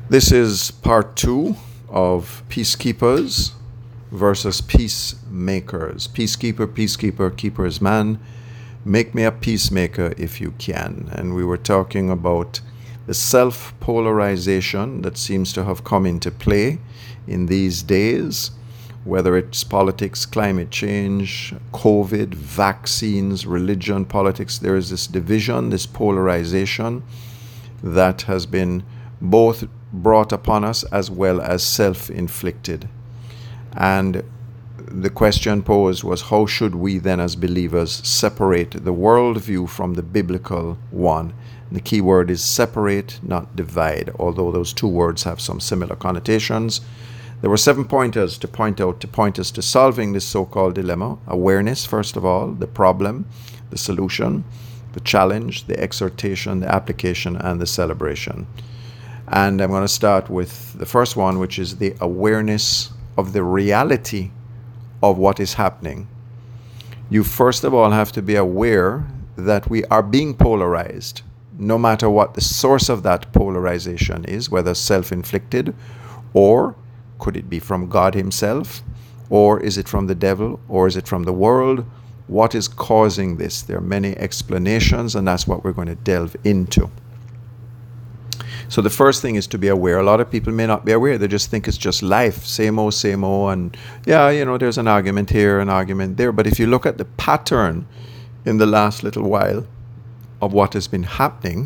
This is part 2 of Peacekeepers versus Peacemakers. Peacekeeper, peacekeeper, keeper is man. Make me a peacemaker if you can. And we were talking about the self-polarization that seems to have come into play in these days, whether it's politics, climate change, COVID, vaccines, religion, politics. There is this division, this polarization that has been both brought upon us as well as self-inflicted. And the question posed was, how should we then as believers separate the worldview from the biblical one? And the key word is separate, not divide, although those two words have some similar connotations. There were 7 pointers to point us to solving this so-called dilemma. Awareness, first of all, the problem, the solution, the challenge, the exhortation, the application, and the celebration. And I'm going to start with the first one, which is the awareness of the reality of what is happening. You first of all have to be aware that we are being polarized, no matter what the source of that polarization is, whether self-inflicted, or could it be from God himself, or is it from the devil, or is it from the world? What is causing this? There are many explanations, and that's what we're going to delve into. So the first thing is to be aware. A lot of people may not be aware. They just think it's just life, same old, and yeah, there's an argument here, an argument there. But if you look at the pattern in the last little while of what has been happening,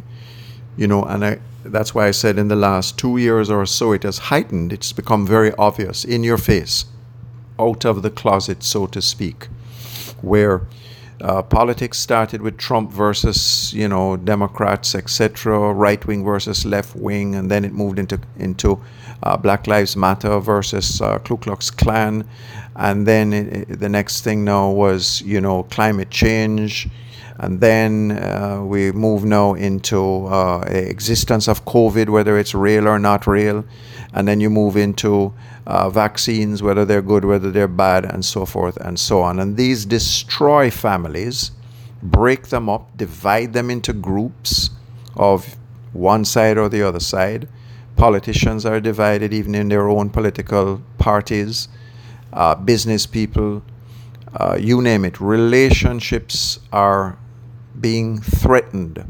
that's why I said in the last 2 years or so, it has heightened. It's become very obvious, in your face, out of the closet, so to speak, where politics started with Trump versus, Democrats, etc., right wing versus left wing, and then it moved into Black Lives Matter versus Ku Klux Klan, and then the next thing now was, climate change, and then we move now into existence of COVID, whether it's real or not real, and then you move into vaccines, whether they're good, whether they're bad, and so forth and so on. And these destroy families, break them up, divide them into groups of one side or the other side. Politicians are divided even in their own political parties, business people, you name it. Relationships are being threatened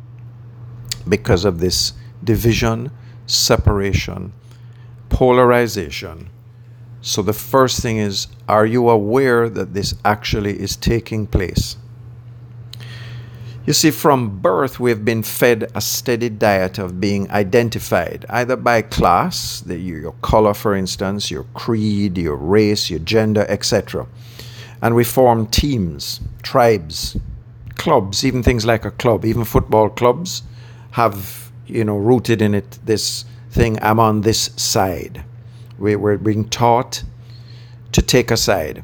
because of this division, separation, polarization. So the first thing is, are you aware that this actually is taking place? You see, from birth, we've been fed a steady diet of being identified, either by class, your color, for instance, your creed, your race, your gender, etc. And we form teams, tribes, clubs, even things like a club, even football clubs have, rooted in it this thing, I'm on this side. We're being taught to take a side.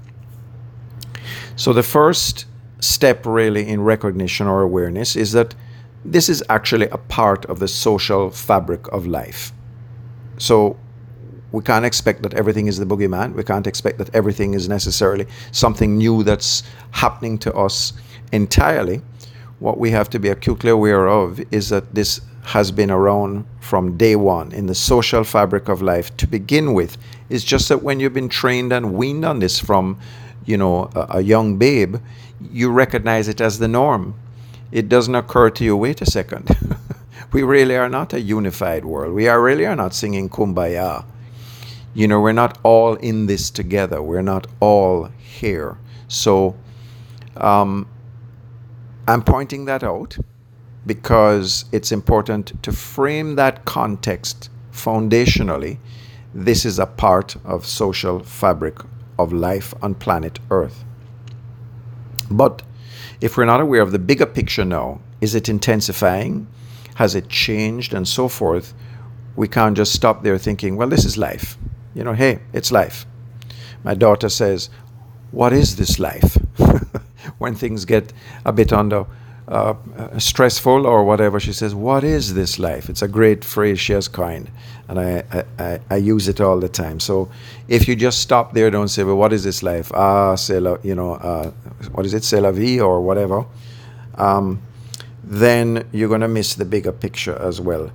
So the first step really in recognition or awareness is that this is actually a part of the social fabric of life. So we can't expect that everything is the boogeyman. We can't expect that everything is necessarily something new that's happening to us entirely. What we have to be acutely aware of is that this has been around from day one in the social fabric of life to begin with. It's just that when you've been trained and weaned on this from, a young babe, you recognize it as the norm. It doesn't occur to you, wait a second, we really are not a unified world. We really are not singing Kumbaya. We're not all in this together. We're not all here. So I'm pointing that out because it's important to frame that context foundationally. This is a part of social fabric of life on planet Earth. But if we're not aware of the bigger picture now, is it intensifying? Has it changed? And so forth. We can't just stop there thinking, well, this is life. Hey, it's life. My daughter says, what is this life? When things get a bit under stressful or whatever, she says, what is this life? It's a great phrase she has coined, and I use it all the time. So if you just stop there, don't say, well, what is this life? C'est la, what is it, c'est la vie or whatever, then you're going to miss the bigger picture as well.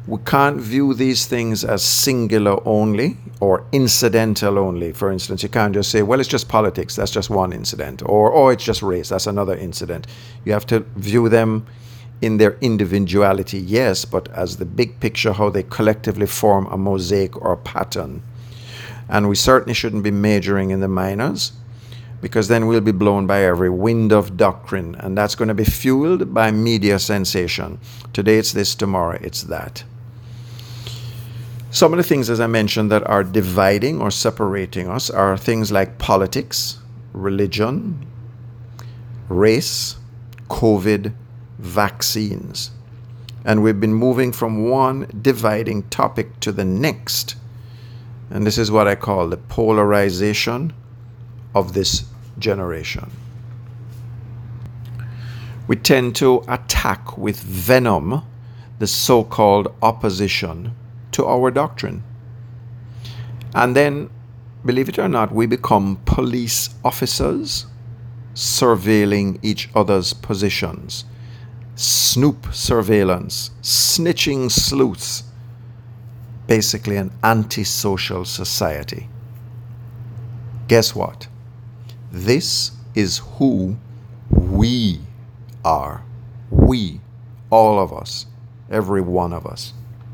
We can't view these things as singular only or incidental only. For instance, you can't just say, well, it's just politics, that's just one incident, or oh, it's just race, that's another incident. You have to view them in their individuality, yes, but as the big picture, how they collectively form a mosaic or a pattern. And we certainly shouldn't be majoring in the minors, because then we'll be blown by every wind of doctrine, and that's going to be fueled by media sensation. Today it's this, tomorrow it's that. Some of the things, as I mentioned, that are dividing or separating us are things like politics, religion, race, COVID, vaccines. And we've been moving from one dividing topic to the next. And this is what I call the polarization of this generation. We tend to attack with venom the so-called opposition to our doctrine. And then, believe it or not, we become police officers surveilling each other's positions. Snoop surveillance, snitching sleuths, basically an antisocial society. Guess what? This is who we are. We, all of us, every one of us.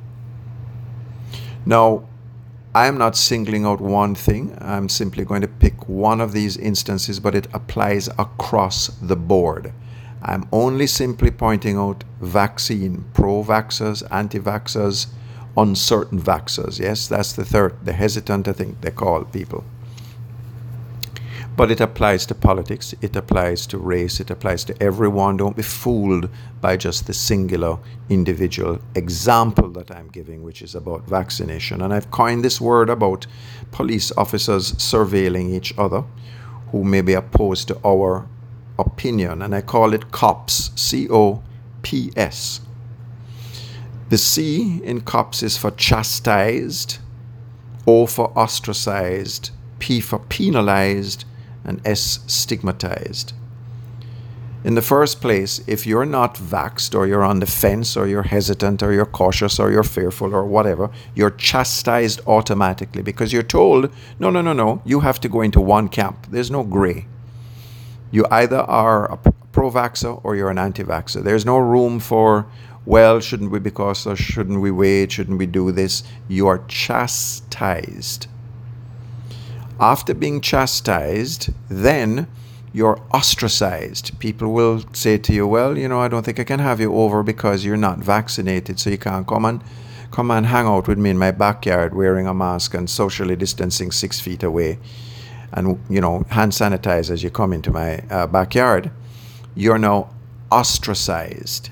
Now, I am not singling out one thing. I'm simply going to pick one of these instances, but it applies across the board. I'm only simply pointing out vaccine, pro-vaxxers, anti-vaxxers, uncertain vaxxers. Yes, that's the hesitant, I think they call people. But it applies to politics, it applies to race, it applies to everyone. Don't be fooled by just the singular individual example that I'm giving, which is about vaccination. And I've coined this word about police officers surveilling each other who may be opposed to our opinion. And I call it COPS, C-O-P-S. The C in COPS is for chastised, O for ostracized, P for penalized, and S stigmatized. In the first place, if you're not vaxxed, or you're on the fence, or you're hesitant, or you're cautious, or you're fearful, or whatever, you're chastised automatically because you're told, no, you have to go into one camp. There's no gray. You either are a pro-vaxxer or you're an anti-vaxxer. There's no room for, well, shouldn't we be cautious, shouldn't we wait, shouldn't we do this? You are chastised. After being chastised, then you're ostracized. People will say to you, well, I don't think I can have you over because you're not vaccinated, so you can't come and hang out with me in my backyard wearing a mask and socially distancing 6 feet away and, hand sanitize as you come into my backyard. You're now ostracized.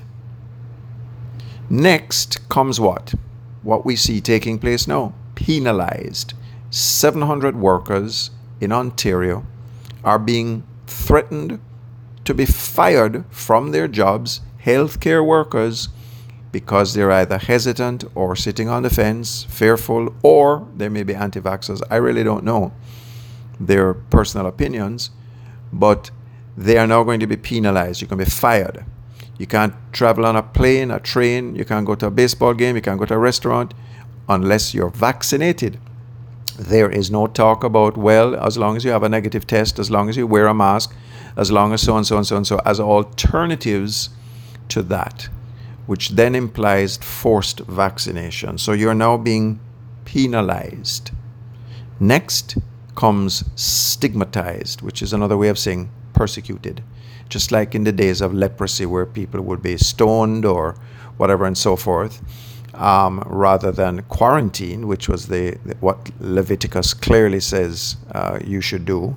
Next comes what? What we see taking place now, penalized. 700 workers in Ontario are being threatened to be fired from their jobs, healthcare workers, because they're either hesitant or sitting on the fence, fearful, or they may be anti-vaxxers. I really don't know their personal opinions, but they are now going to be penalized. You can be fired. You can't travel on a plane, a train, you can't go to a baseball game, you can't go to a restaurant unless you're vaccinated. There is no talk about, well, as long as you have a negative test, as long as you wear a mask, as long as so and so and so and so, as alternatives to that, which then implies forced vaccination. So you're now being penalized. Next comes stigmatized, which is another way of saying persecuted. Just like in the days of leprosy, where people would be stoned or whatever and so forth. Rather than quarantine, which was what Leviticus clearly says you should do,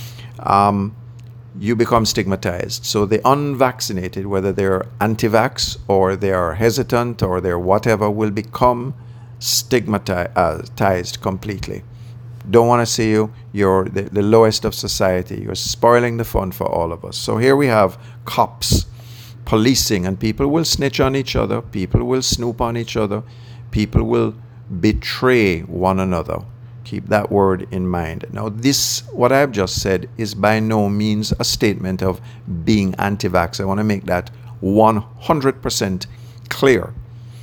you become stigmatized. So the unvaccinated, whether they're anti-vax or they are hesitant or they're whatever, will become stigmatized completely. Don't want to see you. You're the lowest of society. You're spoiling the fun for all of us. So here we have cops, policing, and people will snitch on each other, people will snoop on each other, people will betray one another. Keep that word in mind. Now this, what I've just said, is by no means a statement of being anti-vax. I want to make that 100% clear.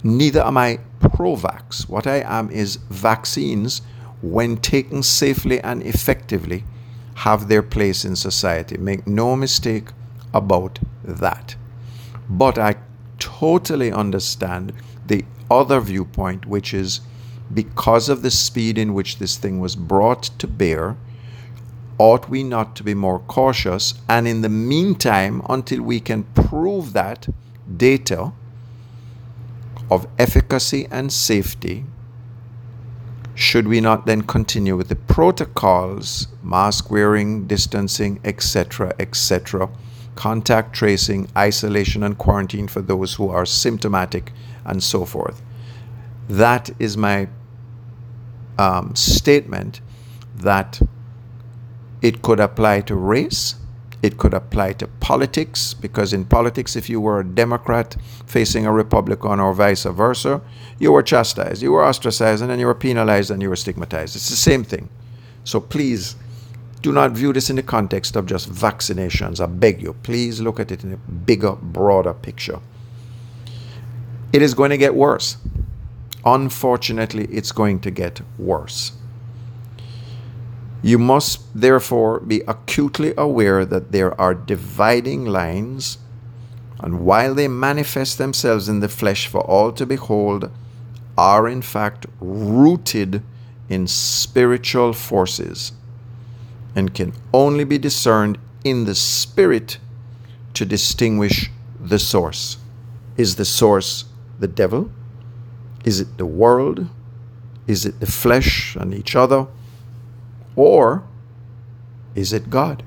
Neither am I pro-vax. What I am is vaccines, when taken safely and effectively, have their place in society. Make no mistake about that. But I totally understand the other viewpoint, which is because of the speed in which this thing was brought to bear, ought we not to be more cautious? And in the meantime, until we can prove that data of efficacy and safety, should we not then continue with the protocols, mask wearing, distancing, etc., etc., contact tracing, isolation and quarantine for those who are symptomatic, and so forth? That is my statement, that it could apply to race, it could apply to politics, because in politics, if you were a Democrat facing a Republican or vice versa, you were chastised, you were ostracized, and then you were penalized and you were stigmatized. It's the same thing. So please do not view this in the context of just vaccinations. I beg you, please look at it in a bigger, broader picture. It is going to get worse. Unfortunately, it's going to get worse. You must therefore be acutely aware that there are dividing lines, and while they manifest themselves in the flesh for all to behold, are in fact rooted in spiritual forces and can only be discerned in the spirit to distinguish the source. Is the source the devil? Is it the world? Is it the flesh and each other? Or is it God?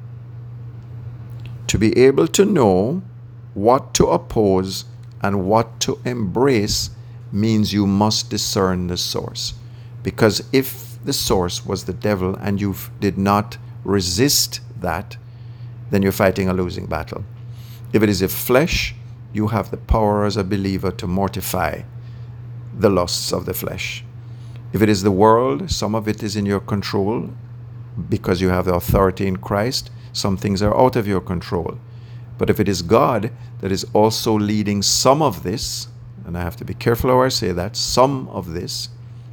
To be able to know what to oppose and what to embrace means you must discern the source. Because if the source was the devil and you did not resist that, then you're fighting a losing battle. If it is the flesh, you have the power as a believer to mortify the lusts of the flesh. If it is the world, some of it is in your control because you have the authority in Christ. Some things are out of your control. But if it is God that is also leading some of this, and I have to be careful how I say that, some of this,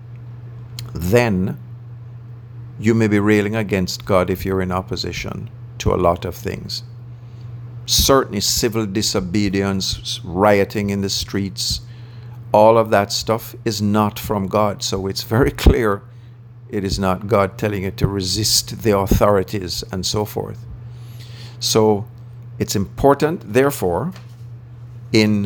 then you may be railing against God if you're in opposition to a lot of things. Certainly civil disobedience, rioting in the streets, all of that stuff is not from God. So it's very clear it is not God telling you to resist the authorities and so forth. So it's important, therefore, in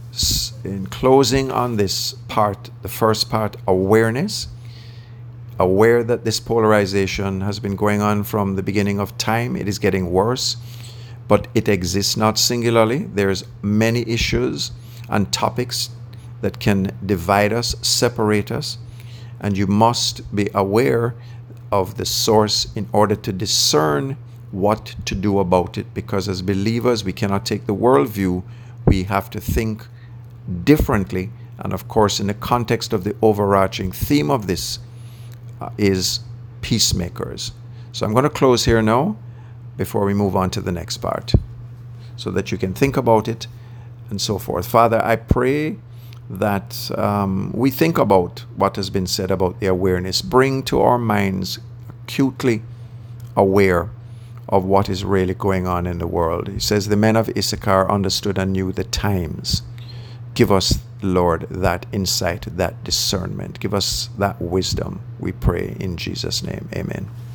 closing on this part, the first part, awareness, aware that this polarization has been going on from the beginning of time. It is getting worse, but it exists not singularly. There's many issues and topics that can divide us, separate us, and you must be aware of the source in order to discern what to do about it, because as believers we cannot take the worldview. We have to think differently, and of course in the context of the overarching theme of this is peacemakers. So I'm going to close here now before we move on to the next part, so that you can think about it and so forth. Father, I pray that we think about what has been said about the awareness. Bring to our minds acutely aware of what is really going on in the world. He says the men of Issachar understood and knew the times. Give us, Lord, that insight, that discernment. Give us that wisdom, we pray in Jesus' name. Amen.